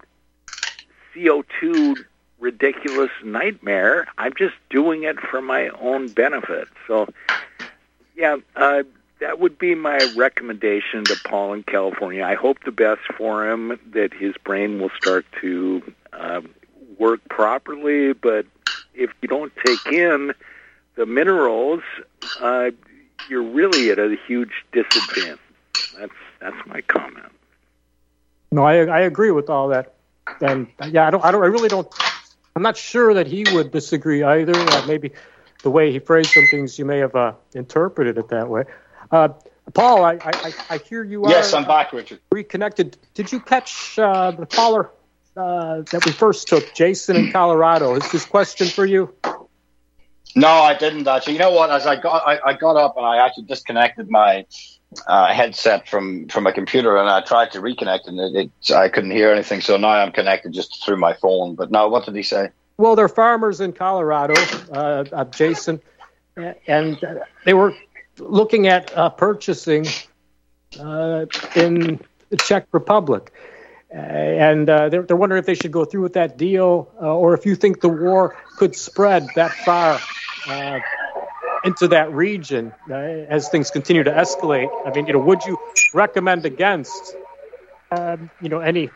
C O two ridiculous nightmare. I'm just doing it for my own benefit. So, yeah, uh, that would be my recommendation to Paul in California. I hope the best for him, that his brain will start to uh, work properly. But if you don't take in the minerals, uh, you're really at a huge disadvantage. That's that's my comment. No, I I agree with all that. And yeah, I don't I don't I really don't. I'm not sure that he would disagree either. Uh, maybe the way he phrased some things, you may have uh, interpreted it that way. Uh, Paul, I, I, I hear you are... Yes, I'm back, Richard. Reconnected. Did you catch uh, the caller uh, that we first took, Jason in Colorado? Is this question for you? No, I didn't actually. You know what? As I got, I, I got up and I actually disconnected my uh, headset from, from my computer, and I tried to reconnect, and it, it, I couldn't hear anything. So now I'm connected just through my phone. But now, what did he say? Well, they're farmers in Colorado, uh, uh, Jason, and they were looking at uh, purchasing uh, in the Czech Republic. Uh, and uh, they're, they're wondering if they should go through with that deal, uh, or if you think the war could spread that far uh, into that region uh, as things continue to escalate. I mean, you know, would you recommend against, um, you know, any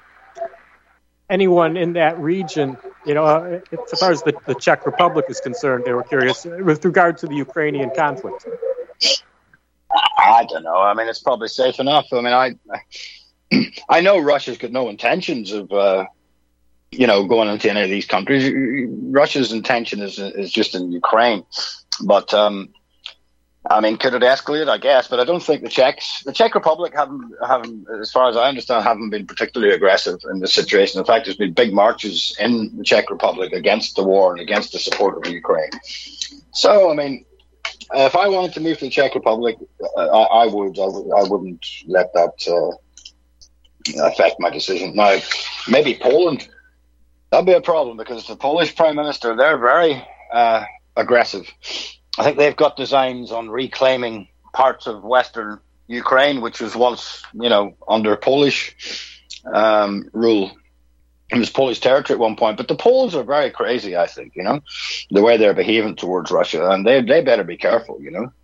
anyone in that region? You know, uh, as far as the, the Czech Republic is concerned, they were curious with regard to the Ukrainian conflict. I don't know. I mean, it's probably safe enough. I mean, I I know Russia's got no intentions of, uh, you know, going into any of these countries. Russia's intention is is just in Ukraine. But, um, I mean, could it escalate? I guess. But I don't think the Czechs, the Czech Republic haven't, haven't, as far as I understand, haven't been particularly aggressive in this situation. In fact, there's been big marches in the Czech Republic against the war and against the support of Ukraine. So, I mean, if I wanted to move to the Czech Republic, uh, I, I would. I, would, I wouldn't let that uh, affect my decision. Now, maybe Poland, that'd be a problem because the Polish Prime Minister, they're very uh, aggressive. I think they've got designs on reclaiming parts of Western Ukraine, which was once, you know, under Polish um, rule. It was Polish territory at one point, but the Poles are very crazy, I think, you know, the way they're behaving towards Russia, and they they better be careful, you know.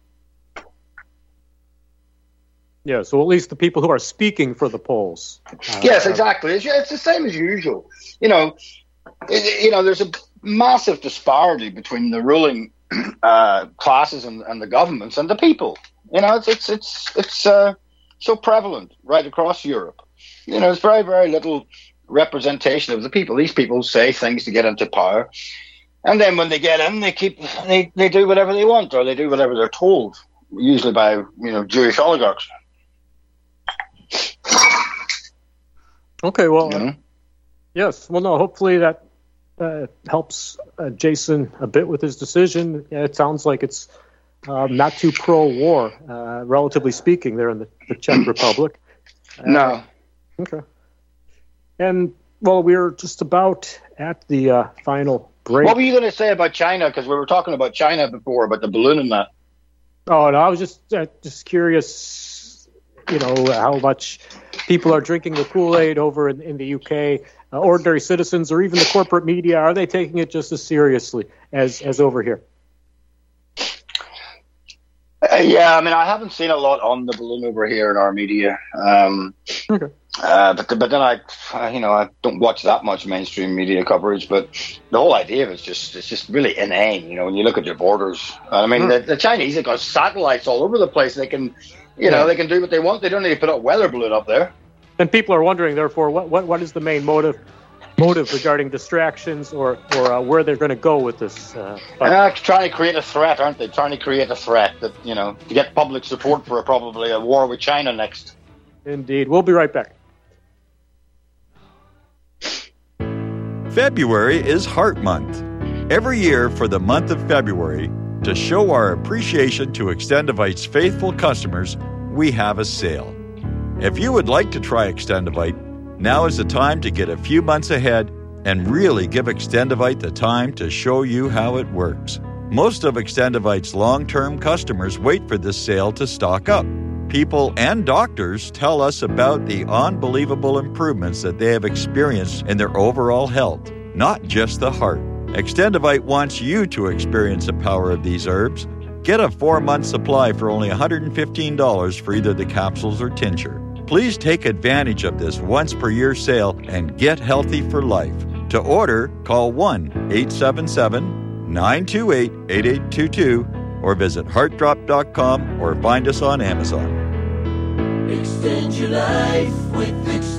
Yeah, so at least the people who are speaking for the Poles. Uh, yes, exactly. It's, it's the same as usual. You know, it, you know, there's a massive disparity between the ruling uh, classes and, and the governments and the people. You know, it's it's it's it's uh, so prevalent right across Europe. You know, there's very very little representation of the people. These people say things to get into power, and then when they get in, they keep they, they do whatever they want, or they do whatever they're told, usually by, you know, Jewish oligarchs. Okay, well, you know? uh, yes, well, no, hopefully that uh, helps uh, Jason a bit with his decision. Yeah, it sounds like it's uh, not too pro-war, uh, relatively speaking, there in the, the Czech Republic. Uh, no. Okay. And, well, we're just about at the uh, final break. What were you going to say about China? Because we were talking about China before, about the balloon and that. Oh, no, I was just uh, just curious, you know, how much people are drinking the Kool-Aid over in, in the U K. Uh, ordinary citizens or even the corporate media, are they taking it just as seriously as, as over here? Uh, yeah, I mean, I haven't seen a lot on the balloon over here in our media. Um, okay. Uh, but but then I, uh, you know, I don't watch that much mainstream media coverage. But the whole idea of it's just it's just really inane. You know, when you look at your borders, I mean, mm. the, the Chinese have got satellites all over the place. They can, you yeah. know, they can do what they want. They don't need to put up weather balloon up there. And people are wondering, therefore, what what, what is the main motive motive regarding distractions, or or uh, where they're going to go with this? Uh, uh, trying to create a threat, aren't they? Trying to create a threat that, you know, to get public support for a, probably a war with China next. Indeed. We'll be right back. February is Heart Month. Every year for the month of February, to show our appreciation to Extendivite's faithful customers, we have a sale. If you would like to try Extendivite, now is the time to get a few months ahead and really give Extendivite the time to show you how it works. Most of Extendivite's long-term customers wait for this sale to stock up. People and doctors tell us about the unbelievable improvements that they have experienced in their overall health, not just the heart. Extendivite wants you to experience the power of these herbs. Get a four-month supply for only one hundred fifteen dollars for either the capsules or tincture. Please take advantage of this once-per-year sale and get healthy for life. To order, call one eight seven seven, nine two eight, eight eight two two or visit heart drop dot com or find us on Amazon. Extend your life with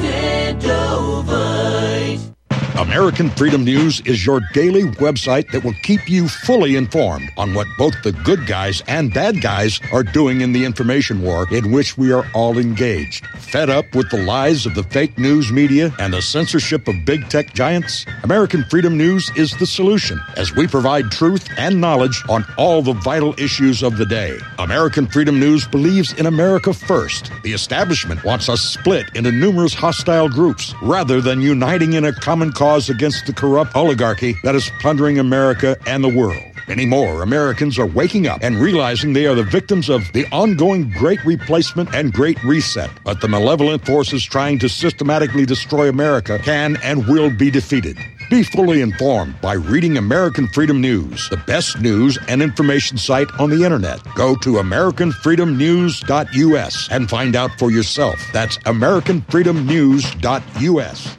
Extendovite. American Freedom News is your daily website that will keep you fully informed on what both the good guys and bad guys are doing in the information war in which we are all engaged. Fed up with the lies of the fake news media and the censorship of big tech giants? American Freedom News is the solution, as we provide truth and knowledge on all the vital issues of the day. American Freedom News believes in America first. The establishment wants us split into numerous hostile groups rather than uniting in a common cause against the corrupt oligarchy that is plundering America and the world. Many more Americans are waking up and realizing they are the victims of the ongoing Great Replacement and Great Reset. But the malevolent forces trying to systematically destroy America can and will be defeated. Be fully informed by reading American Freedom News, the best news and information site on the internet. Go to american freedom news dot u s and find out for yourself. That's american freedom news dot u s.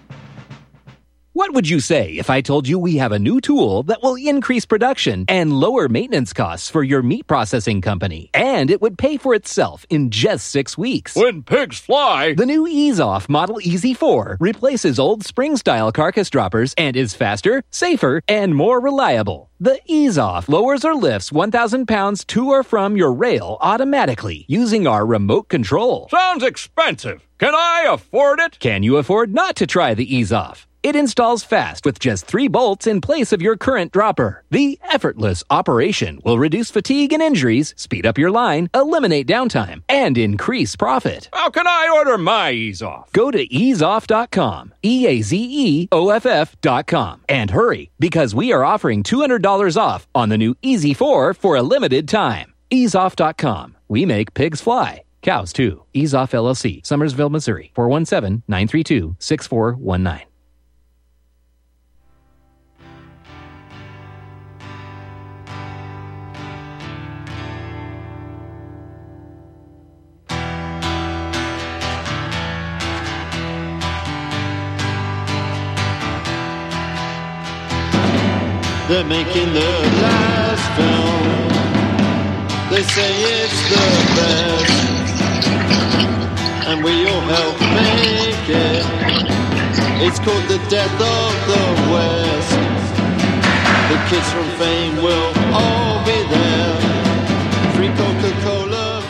What would you say if I told you we have a new tool that will increase production and lower maintenance costs for your meat processing company? And it would pay for itself in just six weeks. When pigs fly! The new EaseOff Model E Z four replaces old spring-style carcass droppers and is faster, safer, and more reliable. The EaseOff lowers or lifts one thousand pounds to or from your rail automatically using our remote control. Sounds expensive. Can I afford it? Can you afford not to try the EaseOff? It installs fast with just three bolts in place of your current dropper. The effortless operation will reduce fatigue and injuries, speed up your line, eliminate downtime, and increase profit. How can I order my EaseOff? Go to ease off dot com, E A Z E O F F dot com, and hurry, because we are offering two hundred dollars off on the new E Z four for a limited time. ease off dot com. We make pigs fly. Cows, too. EaseOff L L C, Summersville, Missouri, four one seven, nine three two, six four one nine. They're making the last film. They say it's the best, and we all help make it. It's called The Death of the West. The kids from Fame will all be there. Free Coca-Cola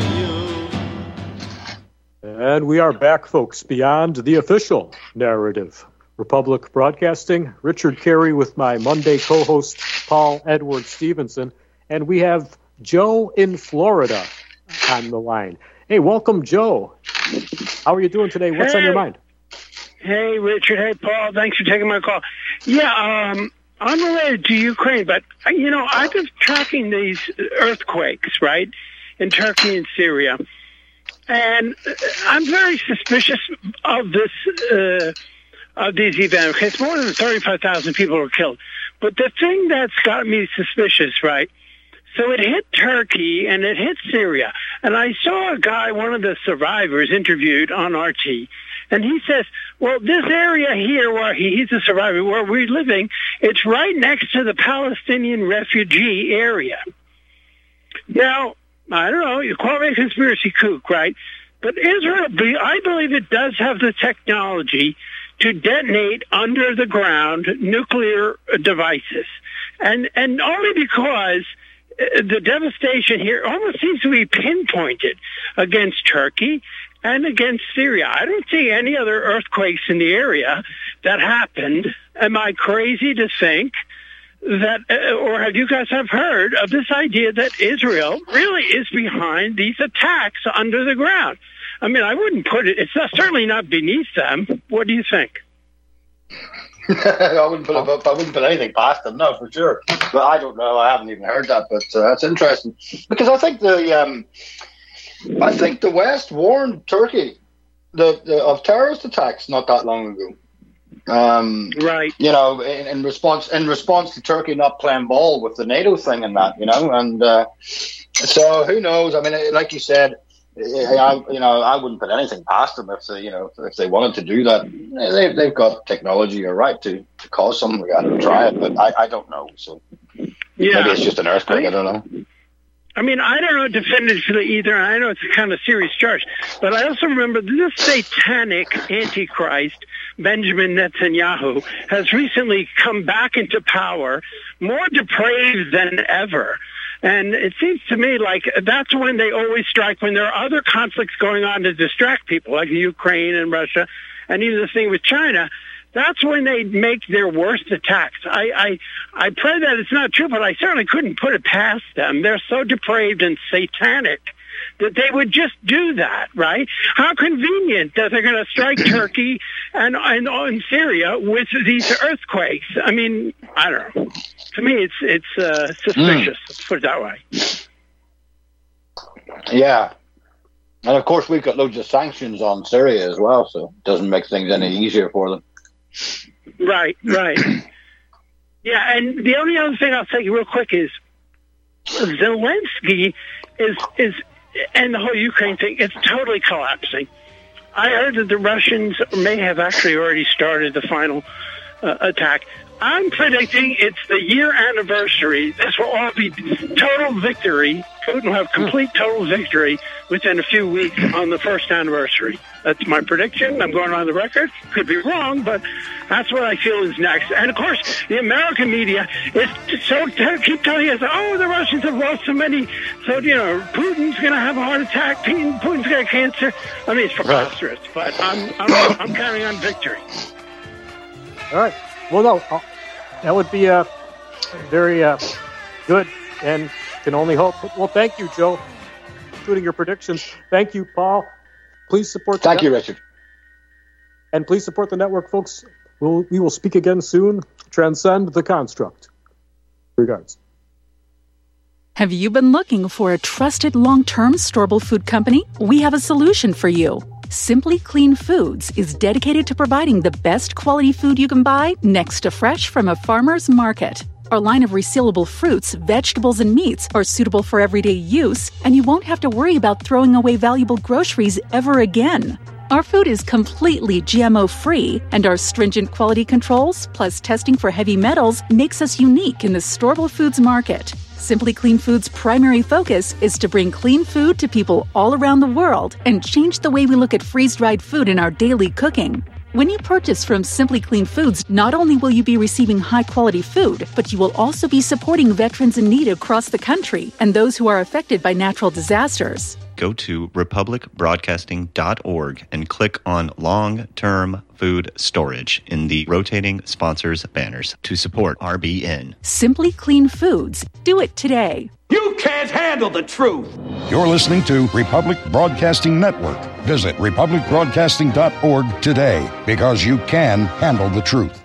for you. And we are back, folks, beyond the official narrative. Republic Broadcasting, Richard Carey with my Monday co-host, Paul Edward Stevenson. And we have Joe in Florida on the line. Hey, welcome, Joe. How are you doing today? What's hey. on your mind? Hey, Richard. Hey, Paul. Thanks for taking my call. Yeah, um, unrelated to Ukraine, but, you know, I've been tracking these earthquakes, right, in Turkey and Syria. And I'm very suspicious of this uh of these events. It's more than thirty-five thousand people were killed. But the thing that's got me suspicious, right, so it hit Turkey and it hit Syria. And I saw a guy, one of the survivors, interviewed on R T, And he says, well, this area here where he, he's a survivor, where we're living, it's right next to the Palestinian refugee area. Now, I don't know, you call me a conspiracy kook, right? But Israel, I believe it does have the technology to detonate under the ground nuclear devices. And, and only because the devastation here almost seems to be pinpointed against Turkey and against Syria. I don't see any other earthquakes in the area that happened. Am I crazy to think that, uh, or have you guys have heard of this idea that Israel really is behind these attacks under the ground? I mean, I wouldn't put it, it's not, certainly not beneath them. What do you think? I wouldn't put it, I wouldn't put anything past them, no, for sure. But I don't know. I haven't even heard that, but uh, that's interesting because I think the um, I think the West warned Turkey the, the of terrorist attacks not that long ago. Um, right. You know, in, in response in response to Turkey not playing ball with the NATO thing and that, you know, and uh, so who knows? I mean, like you said. I, you know, I wouldn't put anything past them if they, you know, if they wanted to do that. They, they've got technology or right to, to cause something. We got to try it, but I, I don't know. So yeah. Maybe it's just an earthquake. I, I don't know. I mean, I don't know definitively either. I know it's a kind of serious charge, but I also remember this satanic antichrist, Benjamin Netanyahu, has recently come back into power, more depraved than ever. And it seems to me like that's when they always strike, when there are other conflicts going on to distract people, like Ukraine and Russia, and even the thing with China. That's when they make their worst attacks. I, I, I pray that it's not true, but I certainly couldn't put it past them. They're so depraved and satanic that they would just do that, right? How convenient that they're going to strike Turkey and, and, and Syria with these earthquakes. I mean, I don't know. To me, it's it's uh, suspicious. Mm. Let's put it that way. Yeah. And, of course, we've got loads of sanctions on Syria as well, so it doesn't make things any easier for them. Right, right. Yeah, and the only other thing I'll say real quick is Zelensky is is and the whole Ukraine thing is totally collapsing. I heard that the Russians may have actually already started the final uh, attack. I'm predicting it's the year anniversary. This will all be total victory. Putin will have complete total victory within a few weeks on the first anniversary. That's my prediction. I'm going on the record. Could be wrong, but that's what I feel is next. And, of course, the American media is so keep telling us, oh, the Russians have lost so many. So, you know, Putin's going to have a heart attack. Putin's got cancer. I mean, it's preposterous, but I'm, I'm, I'm counting on victory. All right. Well, no, uh, that would be uh, very uh, good and can only hope. Well, thank you, Joe, including your predictions. Thank you, Paul. Please support the Thank network. you, Richard. And please support the network, folks. We'll, we will speak again soon. Transcend the construct. Regards. Have you been looking for a trusted long-term storable food company? We have a solution for you. Simply Clean Foods is dedicated to providing the best quality food you can buy next to fresh from a farmer's market. Our line of resealable fruits, vegetables, and meats are suitable for everyday use, and you won't have to worry about throwing away valuable groceries ever again. Our food is completely G M O-free, and our stringent quality controls, plus testing for heavy metals, makes us unique in the storable foods market. Simply Clean Foods' primary focus is to bring clean food to people all around the world and change the way we look at freeze-dried food in our daily cooking. When you purchase from Simply Clean Foods, not only will you be receiving high-quality food, but you will also be supporting veterans in need across the country and those who are affected by natural disasters. Go to republic broadcasting dot org and click on Long-Term Food Storage in the rotating sponsors banners to support R B N. Simply Clean Foods. Do it today. You can't handle the truth. You're listening to Republic Broadcasting Network. Visit republic broadcasting dot org today because you can handle the truth.